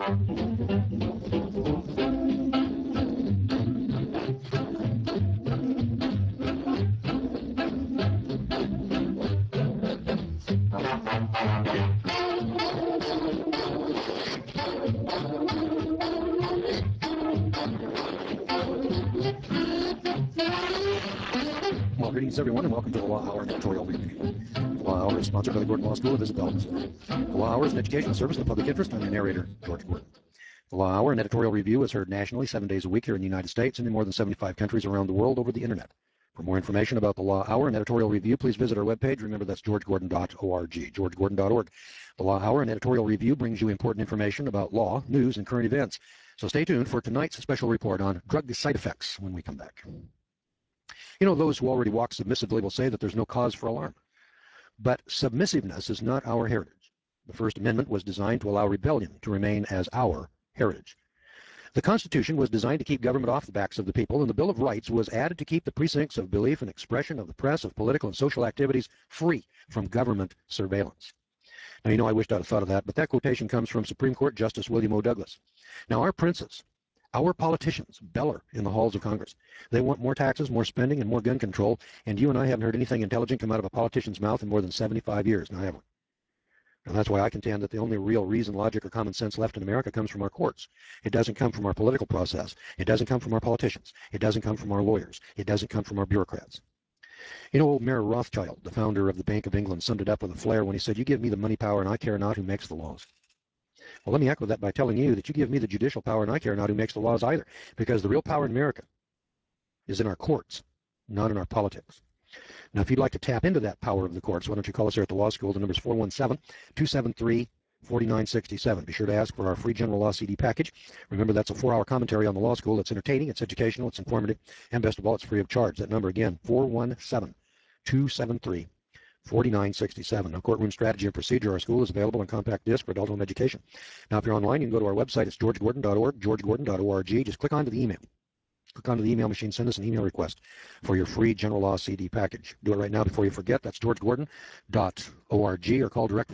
Well, greetings everyone, and welcome to the Law Hour Editorial Review. The Law Hour is sponsored by the Gordon Law School of Isabella, Missouri. The Law Hour is an educational service in the public interest. I'm your narrator, George Gordon. The Law Hour and Editorial Review is heard nationally 7 days a week here in the United States and in more than 75 countries around the world over the internet. For more information about the Law Hour and Editorial Review, please visit our webpage. Remember, that's georgegordon.org, georgegordon.org. The Law Hour and Editorial Review brings you important information about law, news, and current events. So stay tuned for tonight's special report on drug side effects when we come back. You know, those who already walk submissively will say that there's no cause for alarm. But submissiveness is not our heritage. The First Amendment was designed to allow rebellion to remain as our heritage. The Constitution was designed to keep government off the backs of the people, and the Bill of Rights was added to keep the precincts of belief and expression of the press, of political and social activities free from government surveillance. Now, you know, I wished I'd have thought of that, but that quotation comes from Supreme Court Justice William O. Douglas. Now, our princes, our politicians beller in the halls of Congress. They want more taxes, more spending, and more gun control, and you and I haven't heard anything intelligent come out of a politician's mouth in more than 75 years, now have we? And that's why I contend that the only real reason, logic, or common sense left in America comes from our courts. It doesn't come from our political process. It doesn't come from our politicians. It doesn't come from our lawyers. It doesn't come from our bureaucrats. You know, old Mayer Rothschild, the founder of the Bank of England, summed it up with a flair when he said, "You give me the money power, and I care not who makes the laws." Well, let me echo that by telling you that you give me the judicial power, and I care not who makes the laws either, because the real power in America is in our courts, not in our politics. Now, if you'd like to tap into that power of the courts, why don't you call us here at the law school? The number is 417-273-4967. Be sure to ask for our free general law CD package. Remember, that's a 4-hour commentary on the law school. It's entertaining, it's educational, it's informative, and best of all, it's free of charge. That number again, 417-273-4967. Now, Courtroom Strategy and Procedure, our school, is available on compact disc for adult home education. Now, if you're online, you can go to our website. It's georgegordon.org, georgegordon.org. Just click onto the email. Click onto the email machine, send us an email request for your free general law CD package. Do it right now before you forget. That's georgegordon.org, or call direct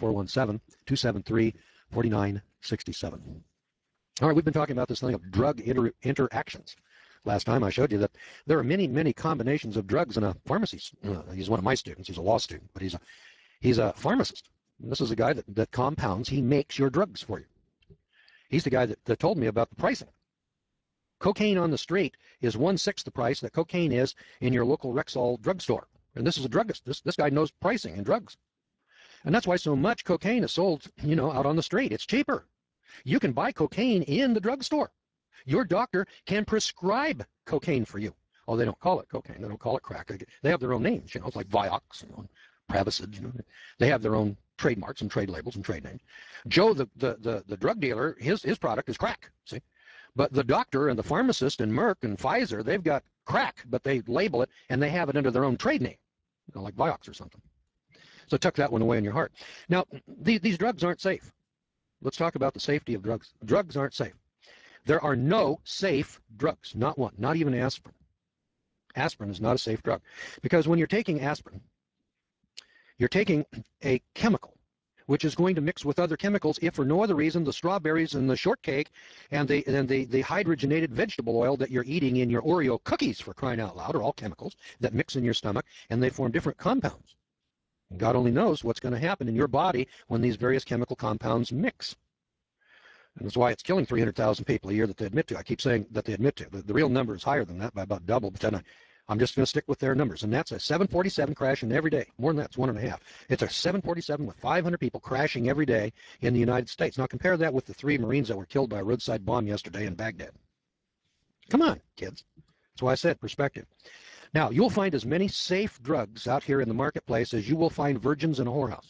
417-273-4967. All right, we've been talking about this thing of drug interactions. Last time I showed you that there are many, many combinations of drugs in a pharmacy. He's one of my students. He's a law student, but he's a pharmacist. And this is a guy that compounds. He makes your drugs for you. He's the guy that told me about the pricing. Cocaine on the street is 1/6 the price that cocaine is in your local Rexall drugstore. And this is a druggist. This guy knows pricing and drugs. And that's why so much cocaine is sold, you know, out on the street. It's cheaper. You can buy cocaine in the drugstore. Your doctor can prescribe cocaine for you. Oh, they don't call it cocaine. They don't call it crack. They have their own names, you know. It's like Vioxx, you know, Pravicid, you know. They have their own trademarks and trade labels and trade names. Joe, the drug dealer, his product is crack, see? But the doctor and the pharmacist and Merck and Pfizer, they've got crack, but they label it and they have it under their own trade name, you know, like Vioxx or something. So tuck that one away in your heart. Now, these drugs aren't safe. Let's talk about the safety of drugs. Drugs aren't safe. There are no safe drugs, not one, not even aspirin. Aspirin is not a safe drug because when you're taking aspirin, you're taking a chemical which is going to mix with other chemicals if for no other reason the strawberries and the shortcake and the hydrogenated vegetable oil that you're eating in your Oreo cookies, for crying out loud, are all chemicals that mix in your stomach and they form different compounds. And God only knows what's going to happen in your body when these various chemical compounds mix. And that's why it's killing 300,000 people a year that they admit to. I keep saying that they admit to. The real number is higher than that by about double, but then I'm just going to stick with their numbers. And that's a 747 crashing every day. More than that, it's 1.5. It's a 747 with 500 people crashing every day in the United States. Now compare that with the 3 Marines that were killed by a roadside bomb yesterday in Baghdad. Come on, kids. That's why I said perspective. Now, you'll find as many safe drugs out here in the marketplace as you will find virgins in a whorehouse.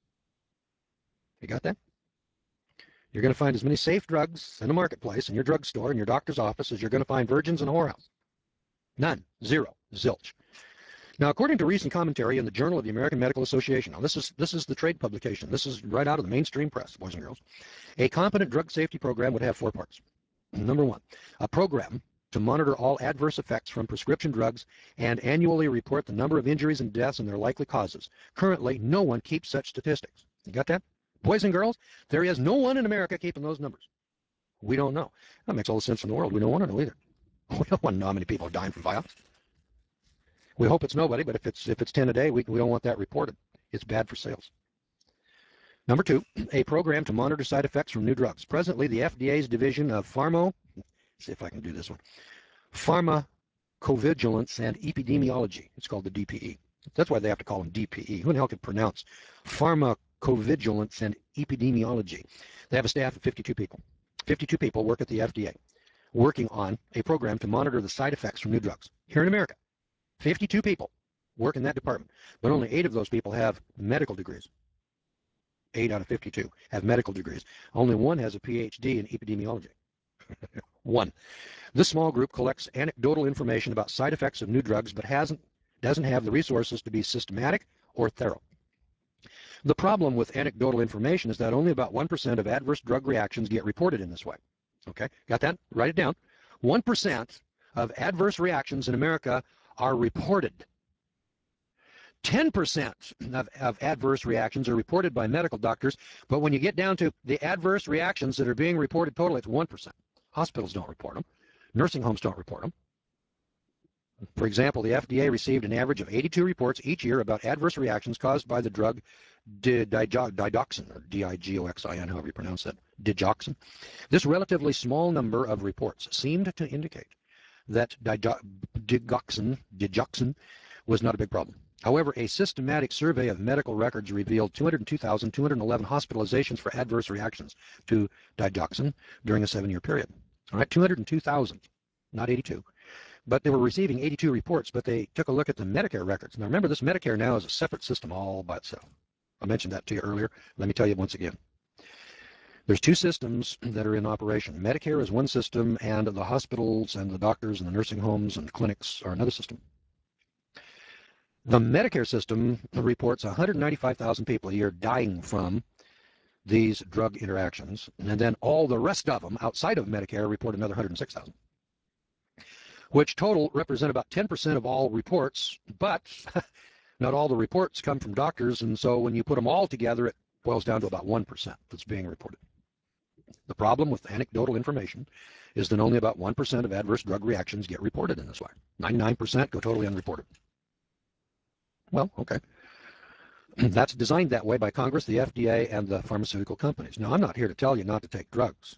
You got that? You're going to find as many safe drugs in the marketplace, in your drugstore, in your doctor's office, as you're going to find virgins in a whorehouse. None. Zero. Zilch. Now, according to recent commentary in the Journal of the American Medical Association, now this is the trade publication. This is right out of the mainstream press, boys and girls. A competent drug safety program would have 4 parts. Number 1, a program to monitor all adverse effects from prescription drugs and annually report the number of injuries and deaths and their likely causes. Currently, no one keeps such statistics. You got that? Boys and girls, there is no one in America keeping those numbers. We don't know. That makes all the sense in the world. We don't want to know either. We don't want to know how many people are dying from Vioxx. We hope it's nobody, but if it's 10 a day, we don't want that reported. It's bad for sales. Number 2, a program to monitor side effects from new drugs. Presently, the FDA's Division of see if I can do this one, Pharmacovigilance and Epidemiology. It's called the DPE. That's why they have to call them DPE. Who the hell can pronounce Pharmacovigilance and Epidemiology? They have a staff of 52 people. 52 people work at the FDA, working on a program to monitor the side effects from new drugs. Here in America, 52 people work in that department, but only 8 of those people have medical degrees. 8 out of 52 have medical degrees. Only 1 has a PhD in epidemiology. 1. This small group collects anecdotal information about side effects of new drugs, but doesn't have the resources to be systematic or thorough. The problem with anecdotal information is that only about 1% of adverse drug reactions get reported in this way. Okay, got that? Write it down. 1% of adverse reactions in America are reported. 10% of adverse reactions are reported by medical doctors, but when you get down to the adverse reactions that are being reported total, it's 1%. Hospitals don't report them. Nursing homes don't report them. For example, the FDA received an average of 82 reports each year about adverse reactions caused by the drug digoxin, or D-I-G-O-X-I-N, however you pronounce that, digoxin. This relatively small number of reports seemed to indicate that digoxin was not a big problem. However, a systematic survey of medical records revealed 202,211 hospitalizations for adverse reactions to digoxin during a 7-year period. All right, 202,000, not 82. But they were receiving 82 reports, but they took a look at the Medicare records. Now remember, this Medicare now is a separate system all by itself. I mentioned that to you earlier. Let me tell you once again. There's 2 systems that are in operation. Medicare is one system, and the hospitals and the doctors and the nursing homes and the clinics are another system. The Medicare system reports 195,000 people a year dying from these drug interactions, and then all the rest of them outside of Medicare report another 106,000, which total represent about 10% of all reports, but not all the reports come from doctors, and so when you put them all together, it boils down to about 1% that's being reported. The problem with anecdotal information is that only about 1% of adverse drug reactions get reported in this way. 99% go totally unreported. Well, okay. That's designed that way by Congress, the FDA, and the pharmaceutical companies. Now, I'm not here to tell you not to take drugs.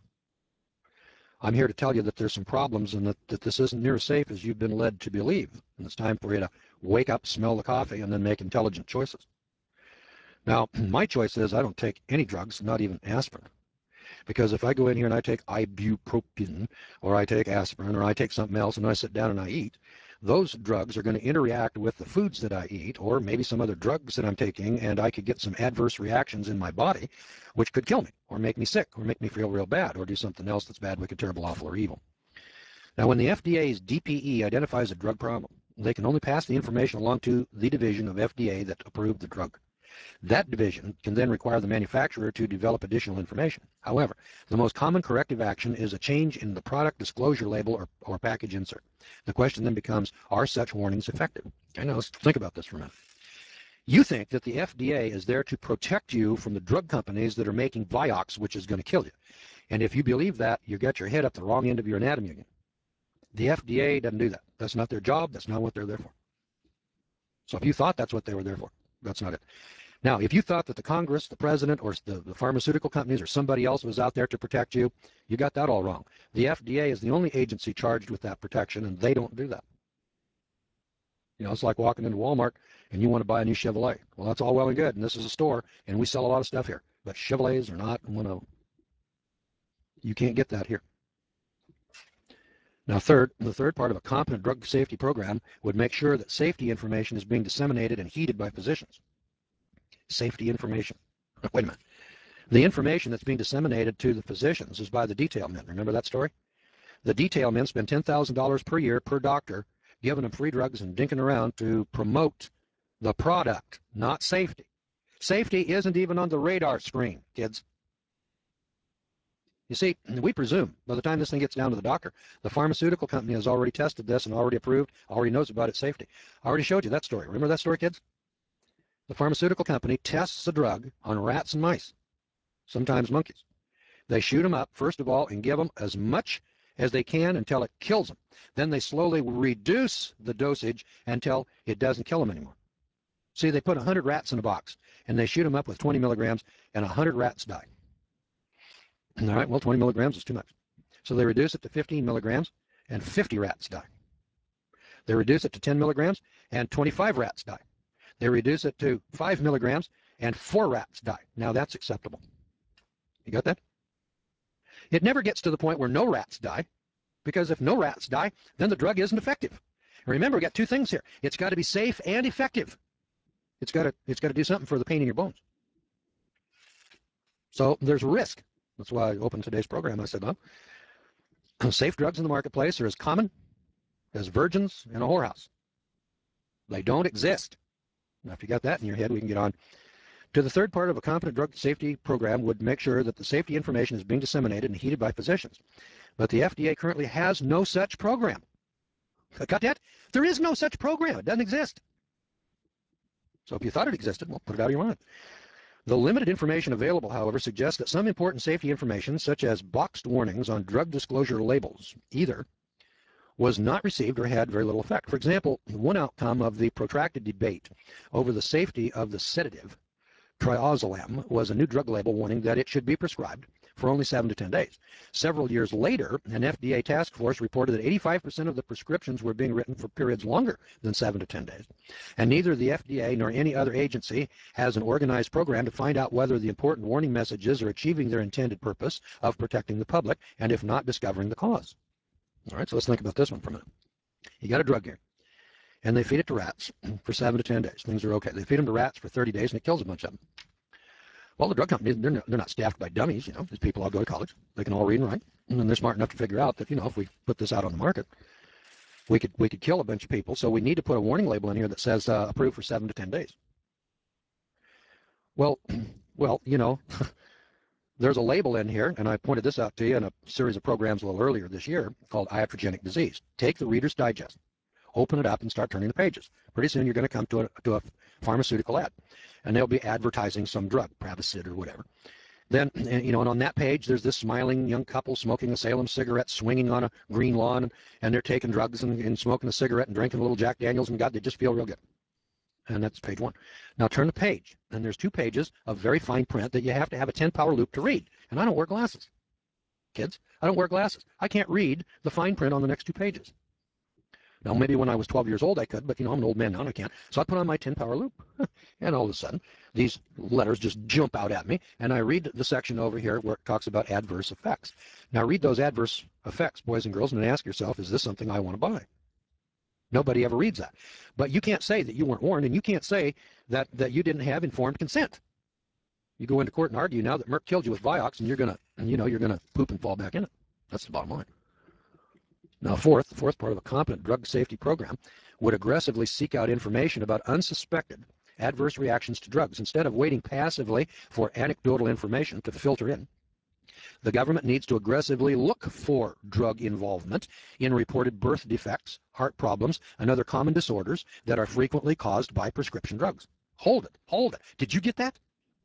I'm here to tell you that there's some problems and that this isn't near as safe as you've been led to believe. And it's time for you to wake up, smell the coffee, and then make intelligent choices. Now, my choice is I don't take any drugs, not even aspirin. Because if I go in here and I take ibuprofen, or I take aspirin, or I take something else, and I sit down and I eat, those drugs are going to interact with the foods that I eat, or maybe some other drugs that I'm taking, and I could get some adverse reactions in my body, which could kill me, or make me sick, or make me feel real bad, or do something else that's bad, wicked, terrible, awful, or evil. Now, when the FDA's DPE identifies a drug problem, they can only pass the information along to the division of FDA that approved the drug. That division can then require the manufacturer to develop additional information. However, the most common corrective action is a change in the product disclosure label or package insert. The question then becomes, are such warnings effective? Okay, now let's think about this for a minute. You think that the FDA is there to protect you from the drug companies that are making Vioxx, which is going to kill you. And if you believe that, you got your head up the wrong end of your anatomy again. The FDA doesn't do that. That's not their job. That's not what they're there for. So if you thought that's what they were there for, that's not it. Now, if you thought that the Congress, the president, or the pharmaceutical companies, or somebody else was out there to protect you, you got that all wrong. The FDA is the only agency charged with that protection, and they don't do that. You know, it's like walking into Walmart and you want to buy a new Chevrolet. Well, that's all well and good, and this is a store, and we sell a lot of stuff here. But Chevrolets are not one of them. You can't get that here. Now, the third part of a competent drug safety program would make sure that safety information is being disseminated and heeded by physicians. Safety information. Wait a minute. The information that's being disseminated to the physicians is by the detail men. Remember that story? The detail men spend $10,000 per year per doctor giving them free drugs and dinking around to promote the product, not safety. Safety isn't even on the radar screen, kids. You see, we presume by the time this thing gets down to the doctor, the pharmaceutical company has already tested this and already approved, already knows about its safety. I already showed you that story. Remember that story, kids? The pharmaceutical company tests a drug on rats and mice, sometimes monkeys. They shoot them up, first of all, and give them as much as they can until it kills them. Then they slowly reduce the dosage until it doesn't kill them anymore. See, they put 100 rats in a box, and they shoot them up with 20 milligrams, and 100 rats die. All right, well, 20 milligrams is too much. So they reduce it to 15 milligrams, and 50 rats die. They reduce it to 10 milligrams, and 25 rats die. They reduce it to 5 milligrams, and 4 rats die. Now that's acceptable. You got that? It never gets to the point where no rats die, because if no rats die, then the drug isn't effective. Remember, we got two things here. It's got to be safe and effective. It's got to do something for the pain in your bones. So there's risk. That's why I opened today's program. I said, well, safe drugs in the marketplace are as common as virgins in a whorehouse. They don't exist. Now, if you got that in your head, we can get on to the third part of a competent drug safety program would make sure that the safety information is being disseminated and heeded by physicians. But the FDA currently has no such program. Got that? There is no such program. It doesn't exist. So if you thought it existed, well, put it out of your mind. The limited information available, however, suggests that some important safety information, such as boxed warnings on drug disclosure labels, either was not received or had very little effect. For example, one outcome of the protracted debate over the safety of the sedative triazolam was a new drug label warning that it should be prescribed for only 7 to 10 days. Several years later, an FDA task force reported that 85% of the prescriptions were being written for periods longer than 7 to 10 days. And neither the FDA nor any other agency has an organized program to find out whether the important warning messages are achieving their intended purpose of protecting the public, and if not, discovering the cause. All right, so let's think about this one for a minute. You got a drug here, and they feed it to rats for 7 to 10 days. Things are okay. They feed them to rats for 30 days, and it kills a bunch of them. Well, the drug companies, they're not staffed by dummies, These people all go to college. They can all read and write. And then they're smart enough to figure out that, if we put this out on the market, we could kill a bunch of people. So we need to put a warning label in here that says approved for 7 to 10 days. Well, there's a label in here, and I pointed this out to you in a series of programs a little earlier this year called Iatrogenic Disease. Take the Reader's Digest, open it up, and start turning the pages. Pretty soon you're going to come to a pharmaceutical ad, and they'll be advertising some drug, Pravacid or whatever. Then, and on that page, there's this smiling young couple smoking a Salem cigarette, swinging on a green lawn, and they're taking drugs and smoking a cigarette and drinking a little Jack Daniels, and God, they just feel real good. And that's page 1. Now turn the page, and there's 2 pages of very fine print that you have to have a 10-power loop to read. And I don't wear glasses. Kids, I don't wear glasses. I can't read the fine print on the next 2 pages. Now, maybe when I was 12 years old I could, but I'm an old man now and I can't. So I put on my 10-power loop, and all of a sudden, these letters just jump out at me, and I read the section over here where it talks about adverse effects. Now read those adverse effects, boys and girls, and ask yourself, is this something I want to buy? Nobody ever reads that. But you can't say that you weren't warned, and you can't say that you didn't have informed consent. You go into court and argue now that Merck killed you with Vioxx, and you're gonna poop and fall back in it. That's the bottom line. Now, the fourth part of a competent drug safety program would aggressively seek out information about unsuspected adverse reactions to drugs. Instead of waiting passively for anecdotal information to filter in, the government needs to aggressively look for drug involvement in reported birth defects, heart problems, and other common disorders that are frequently caused by prescription drugs. Hold it. Did you get that?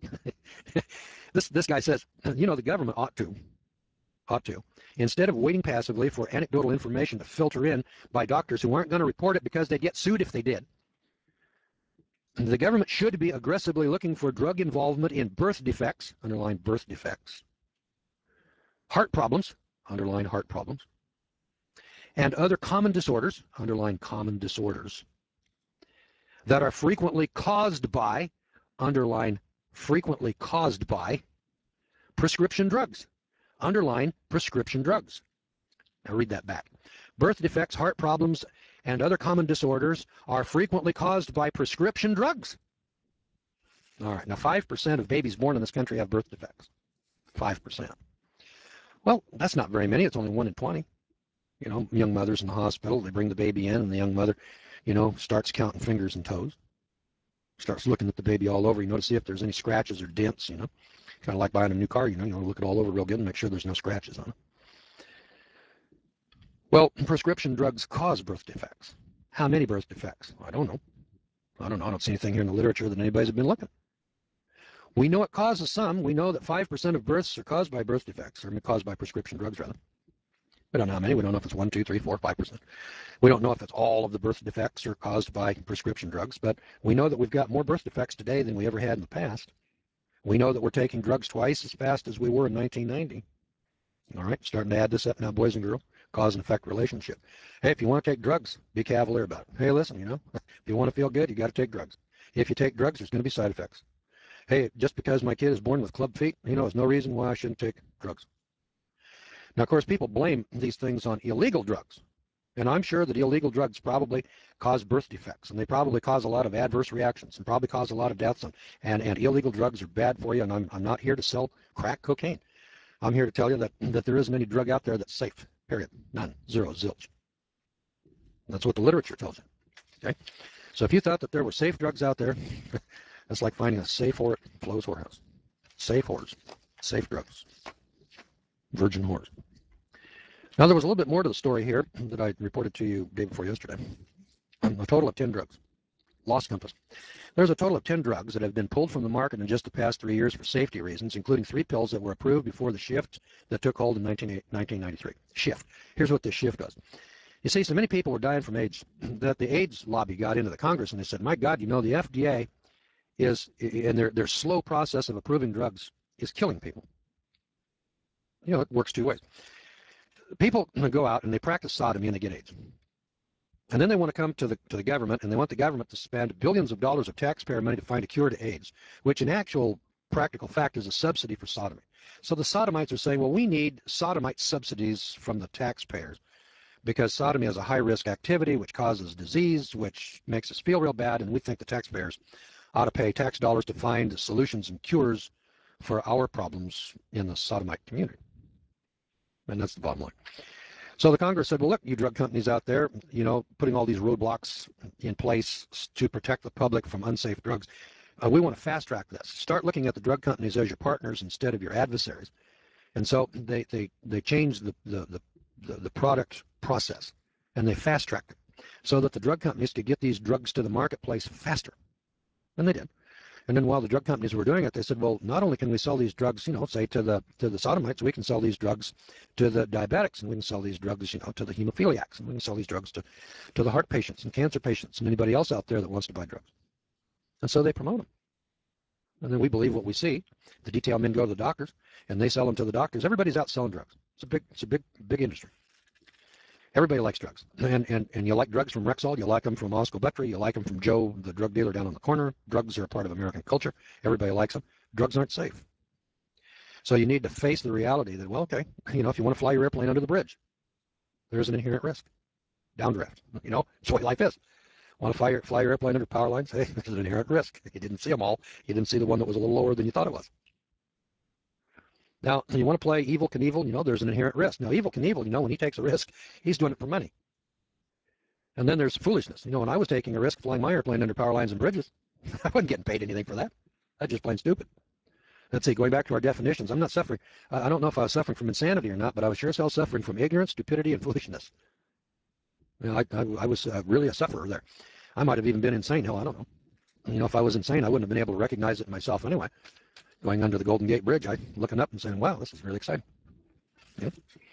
This guy says, the government ought to, instead of waiting passively for anecdotal information to filter in by doctors who aren't going to report it because they'd get sued if they did, the government should be aggressively looking for drug involvement in birth defects, underline birth defects, heart problems, underline heart problems, and other common disorders, underline common disorders, that are frequently caused by, underline frequently caused by, prescription drugs, underline prescription drugs. Now read that back. Birth defects, heart problems, and other common disorders are frequently caused by prescription drugs. All right, now 5% of babies born in this country have birth defects. 5%. Well, that's not very many. It's only 1 in 20. Young mothers in the hospital, they bring the baby in, and the young mother, starts counting fingers and toes. Starts looking at the baby all over, to see if there's any scratches or dents, Kind of like buying a new car, you look it all over real good and make sure there's no scratches on it. Well, prescription drugs cause birth defects. How many birth defects? I don't know. I don't see anything here in the literature that anybody's been looking. We know it causes some. We know that 5% of births are caused by birth defects, or caused by prescription drugs, rather. We don't know how many. We don't know if it's 1, 2, 3, 4, 5%. We don't know if it's all of the birth defects are caused by prescription drugs, but we know that we've got more birth defects today than we ever had in the past. We know that we're taking drugs twice as fast as we were in 1990. All right, starting to add this up now, boys and girls, cause and effect relationship. Hey, if you want to take drugs, be cavalier about it. Hey, listen, if you want to feel good, you got to take drugs. If you take drugs, there's going to be side effects. Hey, just because my kid is born with club feet, there's no reason why I shouldn't take drugs. Now, of course, people blame these things on illegal drugs. And I'm sure that illegal drugs probably cause birth defects, and they probably cause a lot of adverse reactions, and probably cause a lot of deaths, and illegal drugs are bad for you, and I'm not here to sell crack cocaine. I'm here to tell you that there isn't any drug out there that's safe, period. None. Zero. Zilch. That's what the literature tells you. Okay? So if you thought that there were safe drugs out there, that's like finding a safe whore at Flo's whorehouse. Safe whores. Safe drugs. Virgin whores. Now, there was a little bit more to the story here that I reported to you day before yesterday. A total of 10 drugs. Lost compass. There's a total of 10 drugs that have been pulled from the market in just the past 3 years for safety reasons, including 3 pills that were approved before the shift that took hold in 1993. Shift. Here's what this shift does. You see, so many people were dying from AIDS that the AIDS lobby got into the Congress and they said, my God, the FDA is, in their slow process of approving drugs, is killing people. It works 2 ways. People go out and they practice sodomy and they get AIDS. And then they want to come to the government, and they want the government to spend billions of dollars of taxpayer money to find a cure to AIDS, which in actual practical fact is a subsidy for sodomy. So the sodomites are saying, well, we need sodomite subsidies from the taxpayers because sodomy is a high-risk activity which causes disease, which makes us feel real bad, and we think the taxpayers ought to pay tax dollars to find solutions and cures for our problems in the sodomite community. And that's the bottom line. So the Congress said, well, look, you drug companies out there, putting all these roadblocks in place to protect the public from unsafe drugs. We want to fast track this. Start looking at the drug companies as your partners instead of your adversaries. And so they changed the product process, and they fast tracked it so that the drug companies could get these drugs to the marketplace faster. And they did. And then while the drug companies were doing it, they said, well, not only can we sell these drugs, say to the sodomites, we can sell these drugs to the diabetics, and we can sell these drugs, to the hemophiliacs, and we can sell these drugs to the heart patients and cancer patients and anybody else out there that wants to buy drugs. And so they promote them. And then we believe what we see. The detail men go to the doctors, and they sell them to the doctors. Everybody's out selling drugs. It's a big industry. Everybody likes drugs. And you like drugs from Rexall, you like them from Osco Buttrey, you like them from Joe, the drug dealer down on the corner. Drugs are a part of American culture. Everybody likes them. Drugs aren't safe. So you need to face the reality that, well, okay, if you want to fly your airplane under the bridge, there's an inherent risk. Downdraft. It's what life is. Want to fly your airplane under power lines? Hey, there's an inherent risk. You didn't see them all. You didn't see the one that was a little lower than you thought it was. Now, you want to play Evel Knievel, there's an inherent risk. Now, Evel Knievel, when he takes a risk, he's doing it for money. And then there's foolishness. When I was taking a risk flying my airplane under power lines and bridges, I wasn't getting paid anything for that. That's just plain stupid. Let's see, going back to our definitions, I'm not suffering. I don't know if I was suffering from insanity or not, but I was sure as hell suffering from ignorance, stupidity, and foolishness. I was really a sufferer there. I might have even been insane. Hell, I don't know. If I was insane, I wouldn't have been able to recognize it myself anyway. Going under the Golden Gate Bridge, looking up and saying, wow, this is really exciting. Yep.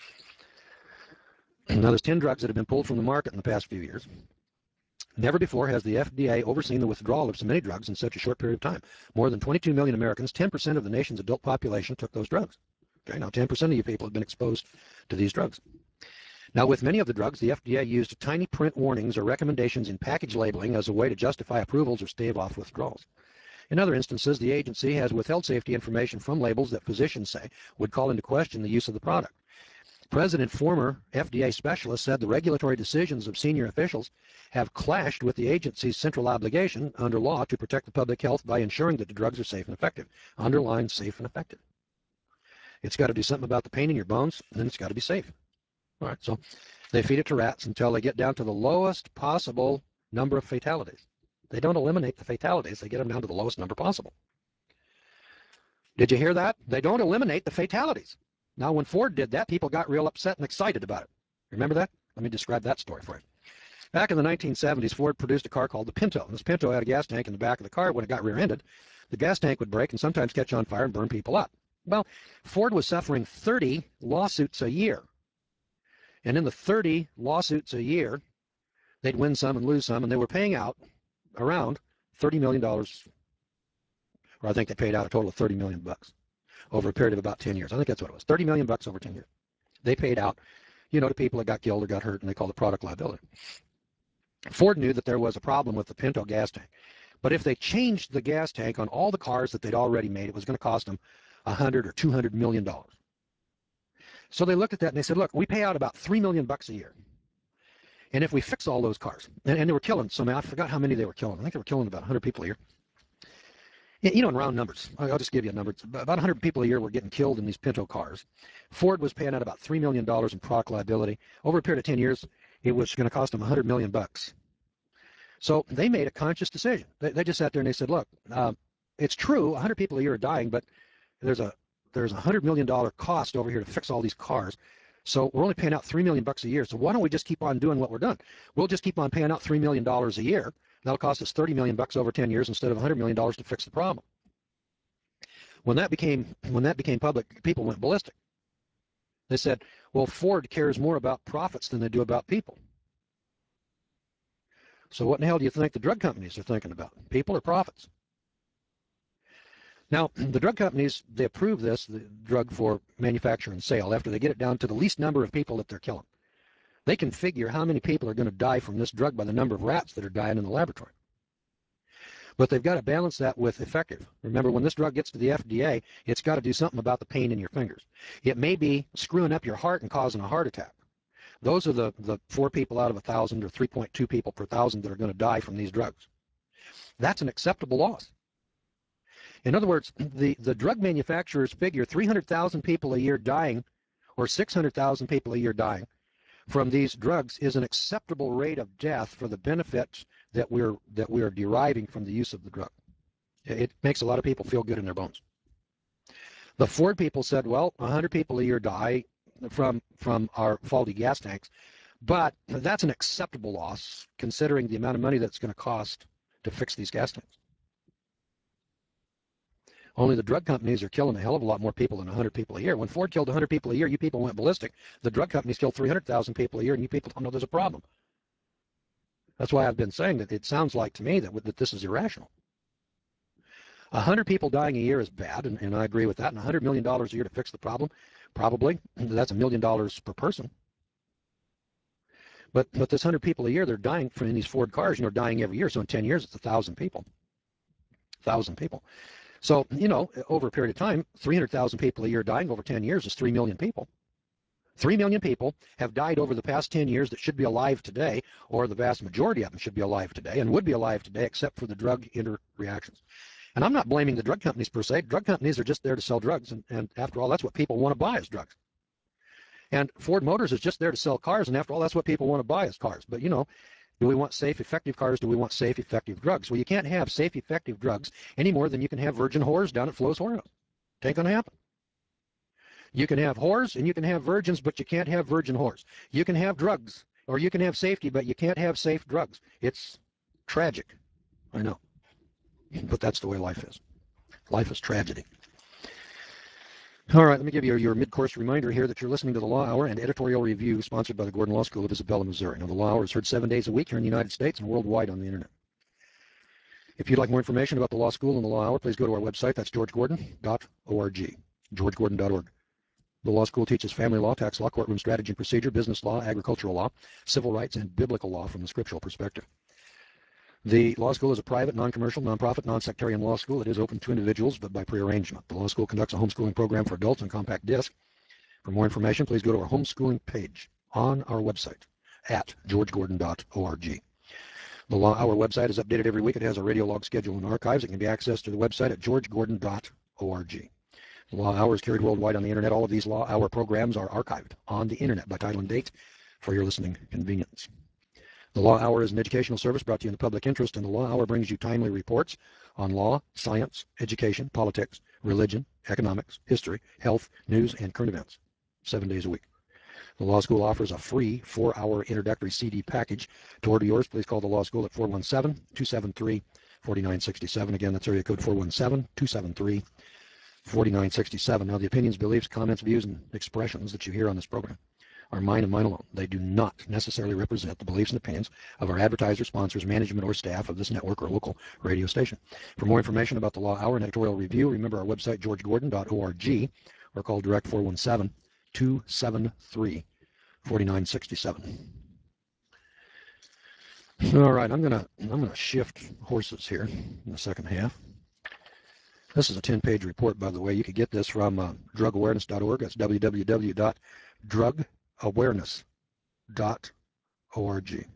Now, there's 10 drugs that have been pulled from the market in the past few years. Never before has the FDA overseen the withdrawal of so many drugs in such a short period of time. More than 22 million Americans, 10% of the nation's adult population, took those drugs. Okay, now 10% of you people have been exposed to these drugs. Now, with many of the drugs, the FDA used tiny print warnings or recommendations in package labeling as a way to justify approvals or stave off withdrawals. In other instances, the agency has withheld safety information from labels that physicians say would call into question the use of the product. President, former FDA specialist, said the regulatory decisions of senior officials have clashed with the agency's central obligation under law to protect the public health by ensuring that the drugs are safe and effective. Underline safe and effective. It's got to do something about the pain in your bones, and then it's got to be safe. All right, so they feed it to rats until they get down to the lowest possible number of fatalities. They don't eliminate the fatalities. They get them down to the lowest number possible. Did you hear that? They don't eliminate the fatalities. Now, when Ford did that, people got real upset and excited about it. Remember that? Let me describe that story for you. Back in the 1970s, Ford produced a car called the Pinto. This Pinto had a gas tank in the back of the car. When it got rear-ended, the gas tank would break and sometimes catch on fire and burn people up. Well, Ford was suffering 30 lawsuits a year. And in the 30 lawsuits a year, they'd win some and lose some, and they were paying out around $30 million, or I think they paid out a total of $30 million over a period of about 10 years. I think that's what it was, $30 million over 10 years. They paid out, to people that got killed or got hurt, and they called it product liability. Ford knew that there was a problem with the Pinto gas tank. But if they changed the gas tank on all the cars that they'd already made, it was going to cost them $100 or $200 million. So they looked at that and they said, look, we pay out about $3 million a year. And if we fix all those cars, and they were killing some, I forgot how many they were killing. I think they were killing about 100 people a year. In round numbers, I'll just give you a number. About 100 people a year were getting killed in these Pinto cars. Ford was paying out about $3 million in product liability. Over a period of 10 years, it was going to cost them $100 million. So they made a conscious decision. They just sat there and they said, look, it's true, 100 people a year are dying, but there's a $100 million cost over here to fix all these cars. So we're only paying out $3 million a year. So why don't we just keep on doing what we're doing? We'll just keep on paying out $3 million a year. That'll cost us $30 million over 10 years instead of $100 million to fix the problem. When that became public, people went ballistic. They said, well, Ford cares more about profits than they do about people. So what in the hell do you think the drug companies are thinking about? People or profits? Now, the drug companies, they approve the drug for manufacture and sale after they get it down to the least number of people that they're killing. They can figure how many people are going to die from this drug by the number of rats that are dying in the laboratory. But they've got to balance that with effective. Remember, when this drug gets to the FDA, it's got to do something about the pain in your fingers. It may be screwing up your heart and causing a heart attack. Those are the 4 people out of 1,000 or 3.2 people per 1,000 that are going to die from these drugs. That's an acceptable loss. In other words, the drug manufacturers figure 300,000 people a year dying or 600,000 people a year dying from these drugs is an acceptable rate of death for the benefits that we are deriving from the use of the drug. It makes a lot of people feel good in their bones. The Ford people said, well, 100 people a year die from our faulty gas tanks, but that's an acceptable loss considering the amount of money that's going to cost to fix these gas tanks. Only the drug companies are killing a hell of a lot more people than 100 people a year. When Ford killed 100 people a year, you people went ballistic. The drug companies killed 300,000 people a year, and you people don't know there's a problem. That's why I've been saying that it sounds like to me that this is irrational. 100 people dying a year is bad, and I agree with that. And $100 million a year to fix the problem, probably. That's $1 million per person. But this 100 people a year, they're dying from these Ford cars, dying every year. So in 10 years, it's 1,000 people. 1,000 people. So, over a period of time, 300,000 people a year dying over 10 years is 3 million people. 3 million people have died over the past 10 years that should be alive today, or the vast majority of them should be alive today and would be alive today except for the drug interreactions. And I'm not blaming the drug companies per se. Drug companies are just there to sell drugs, and after all, that's what people want to buy is drugs. And Ford Motors is just there to sell cars, and after all, that's what people want to buy is cars. But, do we want safe, effective cars? Do we want safe, effective drugs? Well, you can't have safe, effective drugs any more than you can have virgin whores down at Flo's Whorehouse. It ain't going to happen. You can have whores and you can have virgins, but you can't have virgin whores. You can have drugs or you can have safety, but you can't have safe drugs. It's tragic. I know. But that's the way life is. Life is tragedy. All right, let me give you your mid-course reminder here that you're listening to the Law Hour and editorial review sponsored by the Gordon Law School of Isabella, Missouri. Now, the Law Hour is heard 7 days a week here in the United States and worldwide on the internet. If you'd like more information about the Law School and the Law Hour, please go to our website. That's georgegordon.org. georgegordon.org. The Law School teaches family law, tax law, courtroom strategy and procedure, business law, agricultural law, civil rights, and biblical law from the scriptural perspective. The law school is a private, non-commercial, non-profit, non-sectarian law school. It is open to individuals, but by prearrangement. The law school conducts a homeschooling program for adults on compact disc. For more information, please go to our homeschooling page on our website at georgegordon.org. The Law Hour website is updated every week. It has a radio log schedule and archives. It can be accessed through the website at georgegordon.org. The Law Hour is carried worldwide on the internet. All of these Law Hour programs are archived on the internet by title and date for your listening convenience. The Law Hour is an educational service brought to you in the public interest, and the Law Hour brings you timely reports on law, science, education, politics, religion, economics, history, health, news, and current events, 7 days a week. The Law School offers a free 4-hour introductory CD package. To order yours, please call the Law School at 4967. Again, that's area code 417-273-4967. Now, the opinions, beliefs, comments, views, and expressions that you hear on this program are mine and mine alone. They do not necessarily represent the beliefs and opinions of our advertisers, sponsors, management, or staff of this network or local radio station. For more information about the Law Hour and editorial review, remember our website, georgegordon.org, or call direct 417-273-4967. All right, I'm gonna shift horses here in the second half. This is a 10-page report, by the way. You could get this from drugawareness.org. That's www.drugawareness.org.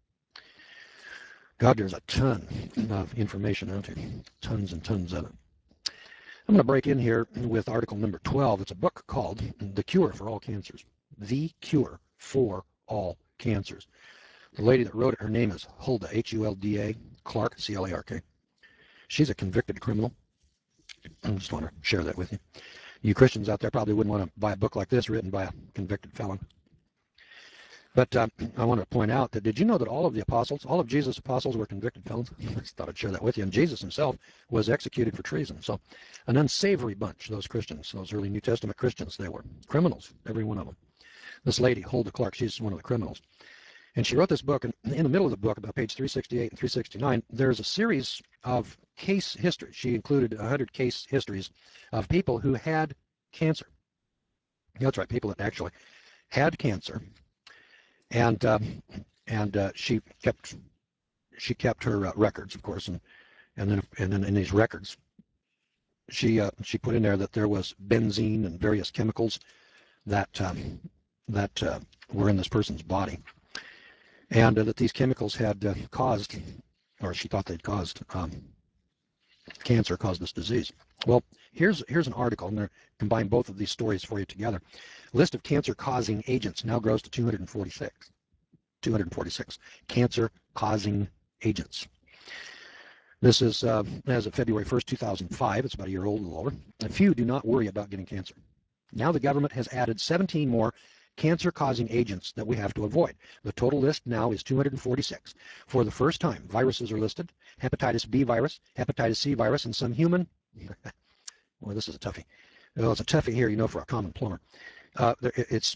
God, there's a ton of information out here, tons and tons of it. I'm going to break in here with article number 12. It's a book called The Cure for All Cancers. The Cure for All Cancers. The lady that wrote it, her name is Hulda, H-U-L-D-A, Clark, C-L-A-R-K. She's a convicted criminal. I just want to share that with you. You Christians out there probably wouldn't want to buy a book like this written by a convicted felon. But I want to point out that did you know that all of the apostles, all of Jesus' apostles were convicted felons? I just thought I'd share that with you. And Jesus himself was executed for treason. So an unsavory bunch, those Christians, those early New Testament Christians, they were criminals, every one of them. This lady, Hulda Clark, she's one of the criminals. And she wrote this book, and in the middle of the book, about page 368 and 369, there's a series of case histories. She included 100 case histories of people who had cancer. That's right, people that actually had cancer. And she kept her records, of course, and then in these records, she put in there that there was benzene and various chemicals that were in this person's body. And that these chemicals had caused, or she thought they'd caused, cancer, caused this disease. Well, here's an article. I'm going to combine both of these stories for you together. List of cancer-causing agents now grows to 246. 246 cancer-causing agents. This is as of February 1st, 2005. It's about a year old, a little older. A few do not worry about getting cancer. Now the government has added 17 more cancer-causing agents that we have to avoid. The total list now is 246. For the first time, viruses are listed: hepatitis B virus, hepatitis C virus, and some human. Well, this is a toughie. Well, it's a toughie here, you know, for a common plumber. It's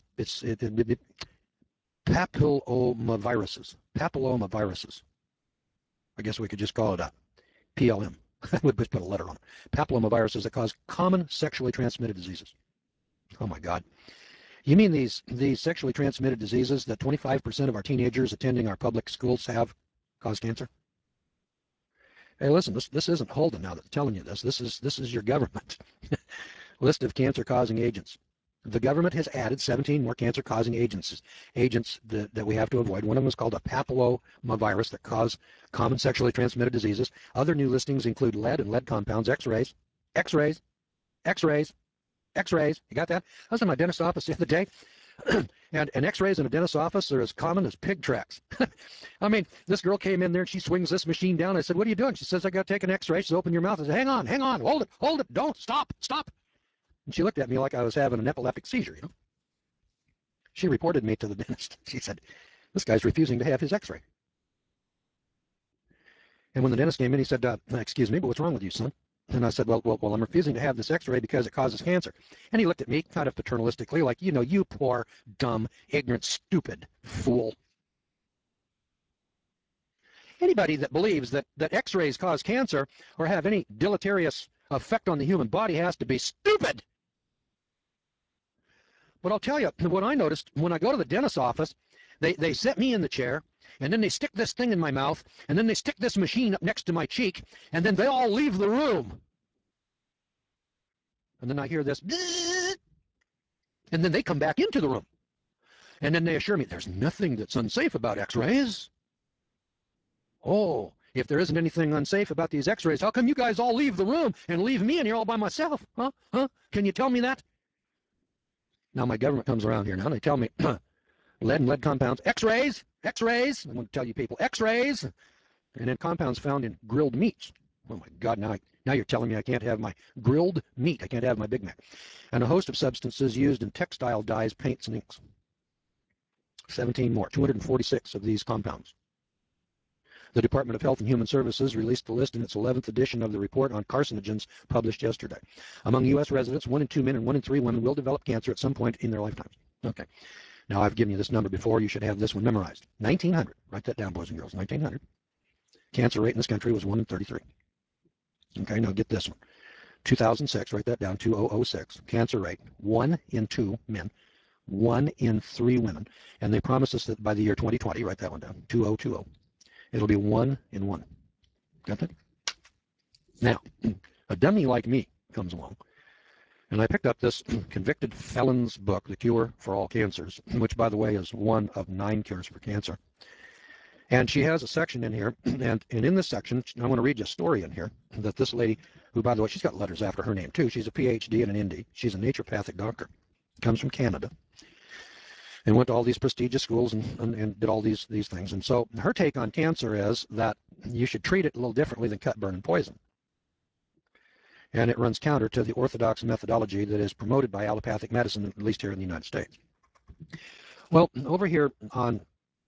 papillomaviruses. Papillomaviruses. I guess we could just call it a PLM. We'd just put a letter on it. Papillomaviruses that cause common sexually transmitted diseases. Oh my God. You mean these sexually transmitted diseases that 25% of our teenagers attending our public schools have cause cancer? Hey, listen, this isn't Holden now that's telling you this. This is your government. List of cancer-causing agents. The government has added 17 more cancer-causing agents that we have to avoid. One of them is called a papillomavirus that cause common sexually transmitted diseases. Other new listings include lead and lead compounds, X-rays. You got that? I was in my dentist's office the other day, and X-rays in a dentist's office are as common as pig tracks. I mean, this girl came in there and she swings this machine down. I said, "What are you doing?" She says, "I got to take an X-ray." She says, "Open your mouth." I said, hang on, hold it, don't, stop. And she looked at me like I was having an epileptic seizure, you know. She reported me to the dentist. She said, "This guy's refusing to have his X-ray." And when the dentist came in, he said, "Excuse me, but what's wrong with you, son?" And I said, well, I'm refusing to have this X-ray because it causes cancer. And he looked at me kind of paternalistically like, you know, you poor, dumb, ignorant, stupid fool. Anybody that believes that X-rays cause cancer or have any deleterious effect on the human body has to be stupid. But I'll tell you, what I noticed when I go to the dentist's office, they set me in the chair, and then they stick this thing in my mouth, and then they stick this machine up next to my cheek, and then they all leave the room. And then I hear this, and then they come back into the room. And then they assure me there's nothing that's unsafe about X-rays. Oh, if there isn't anything unsafe about these X-rays, how come you guys all leave the room and leave me in here all by myself? Huh? Can you tell me that? Now my government comes around here now, and they tell me lead and lead compounds, X-rays. I'm going to tell you people, X-rays, and then compounds found in grilled meats. Oh my God, now you're telling me I can't have my grilled meat. I can't have my Big Mac. And a host of substances used in textile dyes, paints, and inks. 17 more, 246 of these compounds. The Department of Health and Human Services released the list in its 11th edition of the report on carcinogens published yesterday. Among U.S. residents, 1 in 2 men and 1 in 3 women will develop cancer at some point in their lifetimes. Okay. Now, I've given you this number before. You should have this one memorized. 1900. Write that down, boys and girls. 1900. Cancer rate in this country was 1 in 33. Okay, now get this one. 2006, write that down, 2006. Cancer rate, 1 in 2 men, 1 in 3 women. And they promise us that by the year 2020, write that one down, 2020, it'll be 1 in 1. Got that? Now, a dummy like me comes along, and I picked up this convicted felon's book, The Cure for All Cancers, which, by the way, is one of 9 cures for cancer. And she has a section in here, and in this section, I want to read you a story in here that this lady, who, by the way, she's got letters after her name, too. She's a PhD and an MD. She's a naturopathic doctor. Comes from Canada. And went to all these prestigious schools and did all these things. And so her take on cancer is that you should treat it a little differently than cut, burn, and poison. And it runs counter to the orthodox methodology that is promoted by allopathic medicine, at least here in the United States. Well, over here on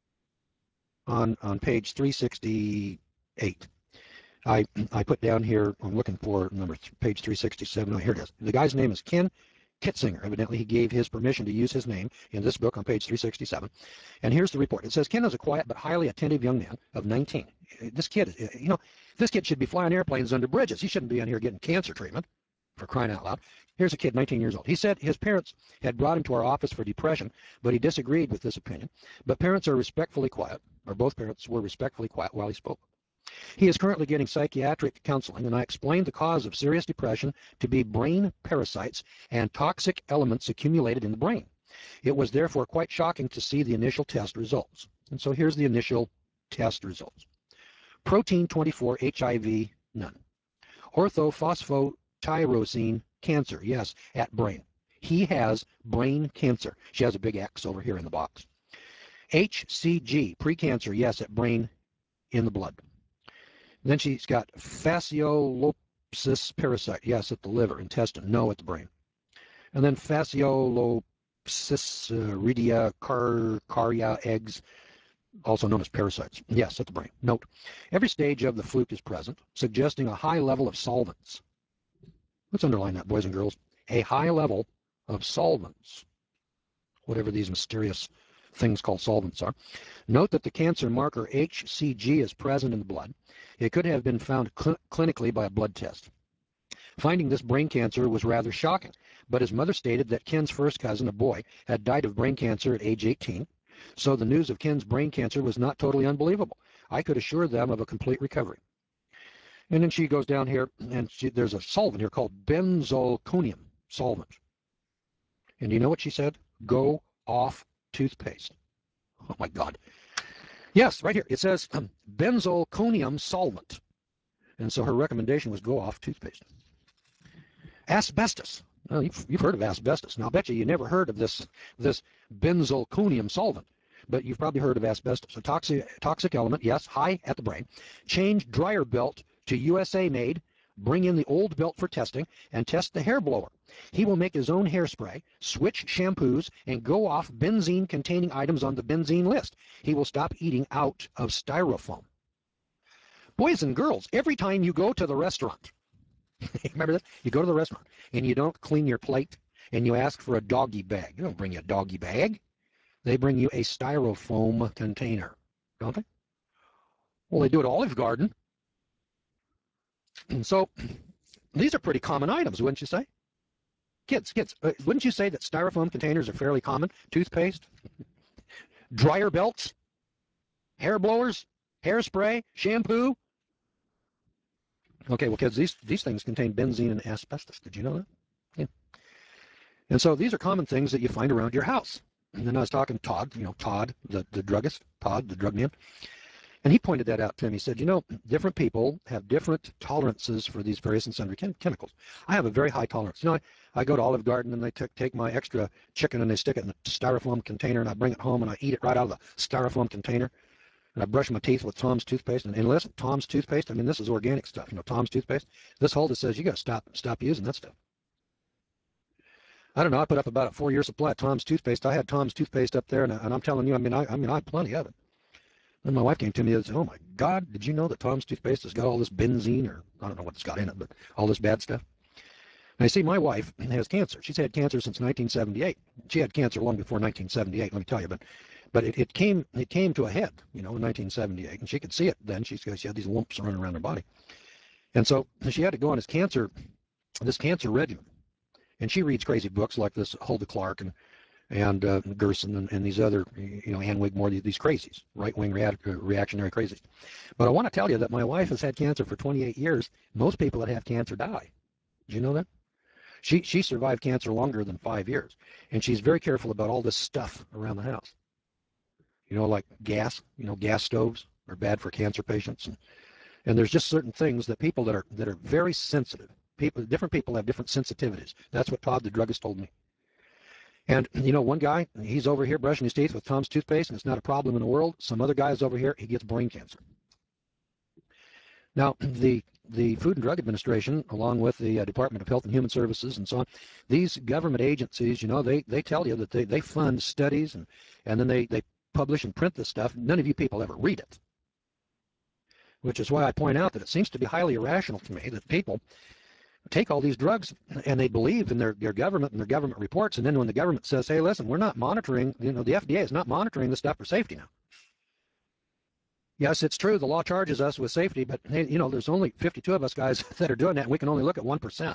page 368, I put down here, I'm looking for page 367. Oh, here it is. The guy's name is Ken Kitzinger. Evidently, he gave his permission to use his name in this book on page 367. And here's the report. It says, Ken is a quiet but highly attentive young man of 19. This kid, this kid should be flying airplanes under bridges. He shouldn't be in here getting cancer treatment, for crying out loud. Here's a kid, 19 years old. He said his parents had brought him to our office for depression, but he disagreed with this opinion. But parents are respectfully quiet, or both parents were respectfully quiet while he spoke. He is currently getting psychiatric counseling, and I explained the cause of serious depression to be brain parasites and toxic elements accumulated in the brain. It was therefore quite shocking to see the initial test results. And so here's the initial test results. Protein 24, HIV, none. Orthophosphotyrosine, cancer, yes, at brain. He has brain cancer. She has a big X over here in the box. HCG, precancer, yes, at brain, in the blood. Then she's got fasciolopsis parasite, yes, at the liver, intestine, no, at the brain. And then fasciolopsis carya eggs, also known as parasites, yes, at the brain. Note, every stage of the fluke is present, suggesting a high level of solvents. Let's underline that, boys and girls. A high level of solvents, whatever these mysterious things called solvents are. Note that the cancer marker HCG is present in the blood. It could have been found clinically by a blood test. Finding this brain cancer was rather shocking, but his mother stated that Ken's first cousin, a boy, had died of brain cancer at age 18, so the news of Ken's brain cancer was not totally unbelievable. I could assure them of a complete recovery. And then she goes down here, and there's a solvent here called benzalkonium solvent. And you know what she said? Go off toothpaste. Oh my God. Yes, right here. It says benzalkonium solvent. And so her recommendation was go off toothpaste. Asbestos. Well, you've heard of asbestos. Now, I bet you never heard of this benzalkonium solvent, but you've probably heard of asbestos. A toxic element, yes, high at the brain. Change dryer belt to USA made. Bring in the old belt for testing and test the hair blower. He will make his own hairspray, switch shampoos, and go off benzene-containing items on the benzene list. He will stop eating out of styrofoam. Boys and girls, every time you go to the restaurant, remember this? You go to the restaurant and you don't clean your plate and you ask for a doggy bag. They don't bring you a doggy bag. They bring you a styrofoam container, don't they? Well, they do at Olive Garden. And so these are pretty common items, wouldn't you say? Kids, wouldn't you say that styrofoam containers are fairly common? Toothpaste, dryer belts, hair blowers, hairspray, shampoo. Okay, well, kids, these things contain benzene and asbestos. Did you know that? Yeah. And so these are common things that you find around your house. And then I was talking to Todd, Todd, the druggist, Todd, the drug man. And he pointed that out to me. He said, different people have different tolerances for these various and sundry chemicals. I have a very high tolerance. I go to Olive Garden and they take my extra chicken and they stick it in a styrofoam container and I bring it home and I eat it right out of the styrofoam container. And I brush my teeth with Tom's toothpaste. And listen, Tom's toothpaste, I mean, this is organic stuff. Tom's toothpaste. This holder says you got to stop using that stuff. I don't know. I put up about a 4-year supply of Tom's toothpaste. I had Tom's toothpaste up there, and I'm telling you, I mean, I have plenty of it. And my wife came to me and said, "Oh my God, did you know that Tom's toothpaste has got all this benzene, or I don't know what it's got in it, but all this bad stuff?" And I see my wife has cancer. She's had cancer since 1978. She had cancer long before 1978, let me tell you. But it came to a head, in 1978, and she could see it then. She had these lumps running around her body, and so she had to go on this cancer regimen. And she reads crazy books like this Hulda Clark and Gerson and these other, Ann Wigmore, these crazies, right-wing reactionary crazies. But I want to tell you that my wife has had cancer for 28 years. Most people that have cancer die. Do you know that? She survived cancer longer than 5 years, and she's very careful about all this stuff around the house. Like gas. Gas stoves are bad for cancer patients, and there's just certain things that people that are very sensitive. Different people have different sensitivities. That's what Todd the druggist told me. And one guy, he's over here brushing his teeth with Tom's toothpaste, and it's not a problem in the world. Some other guy's over here, he gets brain cancer. Now, the Food and Drug Administration, along with the Department of Health and Human Services and so on, these government agencies, they tell you that they fund studies and then they publish and print this stuff. None of you people ever read it, which is why I point out that it seems to be highly irrational to me that people take all these drugs and they believe in their government and their government reports, and then when the government says, "Hey, listen, we're not monitoring, the FDA is not monitoring this stuff for safety now." Yes, it's true, the law charges us with safety, but hey, there's only 52 of us guys that are doing that, and we can only look at 1%.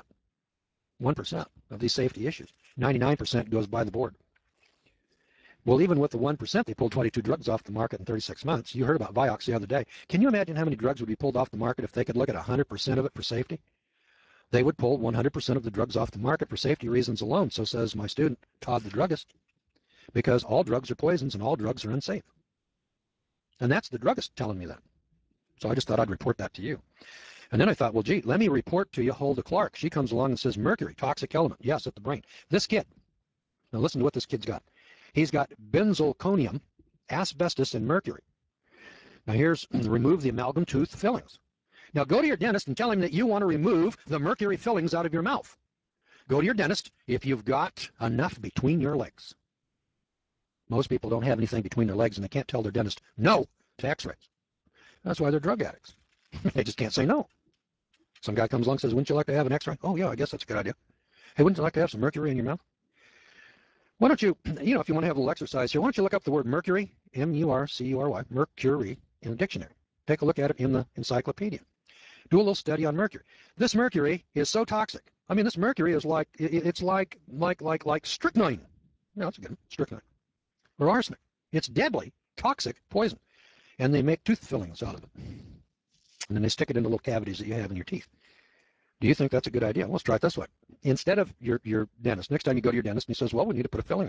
1% of these safety issues. 99% goes by the board. Well, even with the 1%, they pulled 22 drugs off the market in 36 months. You heard about Vioxx the other day. Can you imagine how many drugs would be pulled off the market if they could look at 100% of it for safety? They would pull 100% of the drugs off the market for safety reasons alone, so says my student, Todd the druggist, because all drugs are poisons and all drugs are unsafe. And that's the druggist telling me that. So I just thought I'd report that to you. And then I thought, well, gee, let me report to you Hulda Clark. She comes along and says, mercury, toxic element. Yes, at the brain. This kid, now listen to what this kid's got. He's got benzalkonium, asbestos, and mercury. Now here's remove the amalgam tooth fillings. Now go to your dentist and tell him that you want to remove the mercury fillings out of your mouth. Go to your dentist if you've got enough between your legs. Most people don't have anything between their legs and they can't tell their dentist no to x-rays. That's why they're drug addicts. They just can't say no. Some guy comes along and says, wouldn't you like to have an x-ray? Oh, yeah, I guess that's a good idea. Hey, wouldn't you like to have some mercury in your mouth? Why don't you, if you want to have a little exercise here, why don't you look up the word mercury, M-U-R-C-U-R-Y, mercury, in the dictionary. Take a look at it in the encyclopedia. Do a little study on mercury. This mercury is so toxic. I mean, this mercury is it's like strychnine. No, that's good. Strychnine. Or arsenic. It's deadly, toxic poison. And they make tooth fillings out of it. And then they stick it into little cavities that you have in your teeth. Do you think that's a good idea? Let's try it this way. Instead of your dentist, next time you go to your dentist and he says, well, we need to put a filling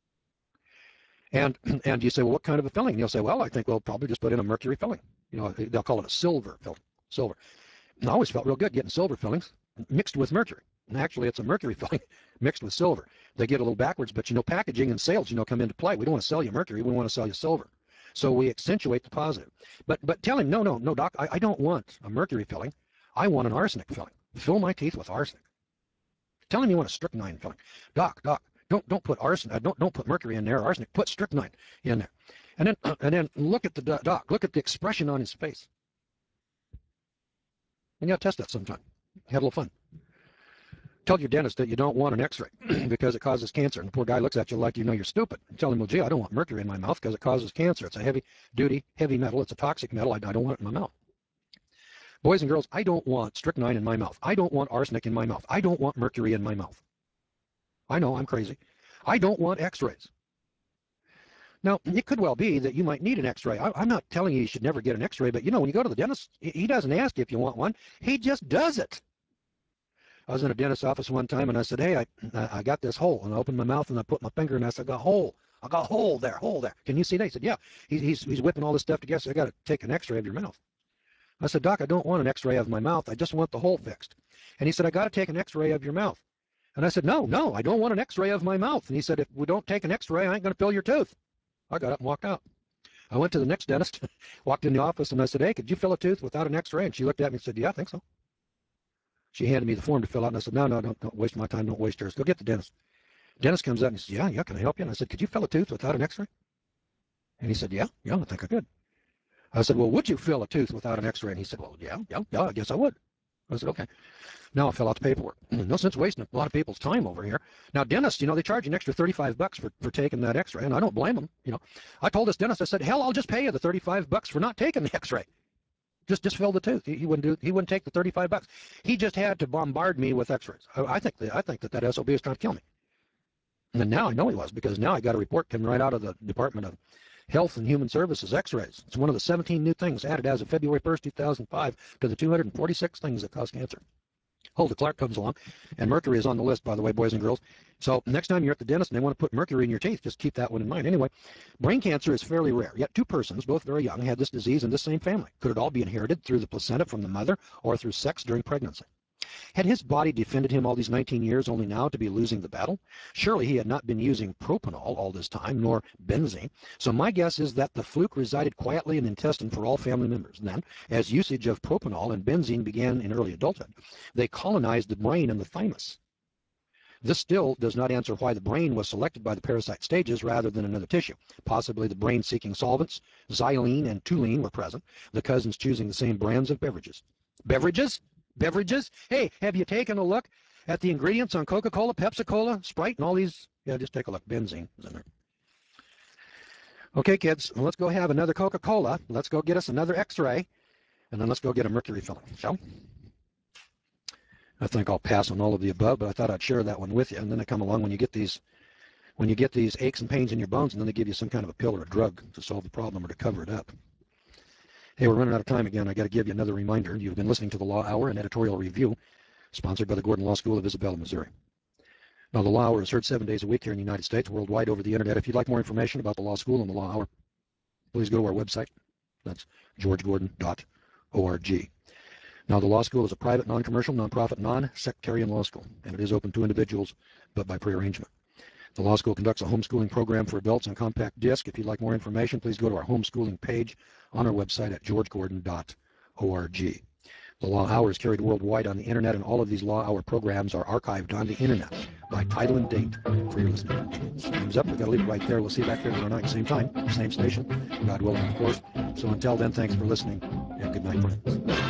in. And you say, well, what kind of a filling? And he'll say, well, I think we'll probably just put in a mercury filling. They'll call it a silver filling. Silver. And I always felt real good getting silver fillings mixed with mercury. And actually, it's a mercury filling mixed with silver. They get a little backwards, but packaging and sales, come into play. We don't want to sell you mercury. We want to sell you silver. So we accentuate the positive. But tell him, no, doc, I don't want a mercury filling. I want an arsenic filling. Fill my teeth with arsenic. Tell him you want a strychnine filling. Doc, don't put arsenic. Don't put mercury in there. Arsenic. Put strychnine in there. And then look at the doc. Look at the expression on his face. And you got to test that sometime. Have a little fun. Tell your dentist that you don't want an x-ray because it causes cancer. And the poor guy looks at you like you're stupid. Tell him, well, gee, I don't want mercury in my mouth because it causes cancer. It's a heavy metal. It's a toxic metal. I don't want it in my mouth. Boys and girls, I don't want strychnine in my mouth. I don't want arsenic in my mouth. I don't want mercury in my mouth. I know, I'm crazy. I don't want x-rays. Now, it could well be that you might need an x-ray. I'm not telling you should never get an x-ray, but when you go to the dentist, he doesn't ask you if you want one. He just does it. I was in a dentist's office one time, and I said, hey, I got this hole. And I opened my mouth, and I put my finger, and I said, I got a hole. I got a hole there. Can you see that? He said, yeah. He's whipping all this stuff together, so I got to take an x-ray of your mouth. I said, Doc, I don't want an x-ray of my mouth. I just want the hole fixed. And he said, I got to take an x-ray of your mouth. And I said, no, I don't want an x-ray of my mouth. And he said, if we don't take an x-ray, I ain't going to fill your tooth. I got up and walked out. I went to the next dentist, walked in the office, and I said, hey, could you fill a tooth without an x-ray? And she looked at me and said, yeah, I think so. She handed me the form to fill out, and I said, no, don't waste my time. Don't waste yours. Go get the dentist. The dentist comes up and he says, yeah, can I help you? And I said, could you fill a tooth without an x-ray? And he said, yeah, I think I could. I said, well, would you fill a tooth without an x-ray? And he said, well, yeah, I guess I would. I said, okay. Now I fill out the paperwork. No sense wasting a lot of people's time over here. Now, dentists, they charge you an extra $35 for taking that x-ray, and I don't blame them. I told this dentist, I said, hell, I'll just pay you the $35 for not taking the x-ray. Just fill the tooth. He wouldn't take the $35. He just had to bombard me with x-rays. I think that SOB is trying to kill me. And now I know he was, because now I got a report coming right out of the Department of Health and Human Services, x-rays. It's one of the 17 new things added as of February 1st, 2005 to the 246 things that cause cancer. Hulda Clark comes along, and mercury is on the list, by the way, boys and girls. So next time you're at the dentist and they want to put mercury in your teeth, just keep that one in mind. Anyway, brain cancer is fairly rare, yet 2 persons, both very young, had this disease in the same family. Could it all be inherited through the placenta from the mother or through sex during pregnancy? Had his body defended him all these 19 years only now to be losing the battle? Surely he had not been using propanol all this time, nor benzene. So my guess is that the fluke resided quietly in the intestine for all family members. Then, as usage of propanol and benzene began in early adulthood, they colonized the brain and the thymus. This still does not answer why the brain was selected by the parasite stages rather than another tissue. Possibly the brain seeking solvents, xylene and toluene were present, the cousins choosing the same brands of beverages. Beverages? Hey, have you taken a look at the ingredients on Coca-Cola, Pepsi-Cola, Sprite, and all these? Yeah, just take a look. Benzene is in there. Okay, kids, let's go have another Coca-Cola. Let's go get us another x-ray, and then let's go get a mercury filling, shall we? I think I'll pass on all of the above, but I thought I'd share that one with you. And then they come along when you get these aches and pains in your bones, and then they give you some kind of a pill or a drug to solve the problem or to cover it up. Hey, we're running out of time again. I got to give you another reminder. You've been listening to the Law Hour, an editorial review sponsored by the Gordon Law School of Isabella, Missouri. Now, the Law Hour is heard 7 days a week here in the United States, worldwide over the internet. If you'd like more information about the Law School and the Law Hour, please go to our website. That's georgegordon.org. Now, the Law School is a private, non-commercial, non-profit, non-sectarian law school, and it is open to individuals, but by prearrangement. The Law School conducts a homeschooling program for adults on compact disc. If you'd like more information, please go to our homeschooling page on our website at georgegordon.org. The Law Hour is carried worldwide on the internet, and all of these Law Hour programs are archived on the internet by title and date for your listening. Time's up. We've got to leave it right there. We'll see you back here tomorrow night, same time, same station, God willing, of course. So until then, thanks for listening, and good night, friends.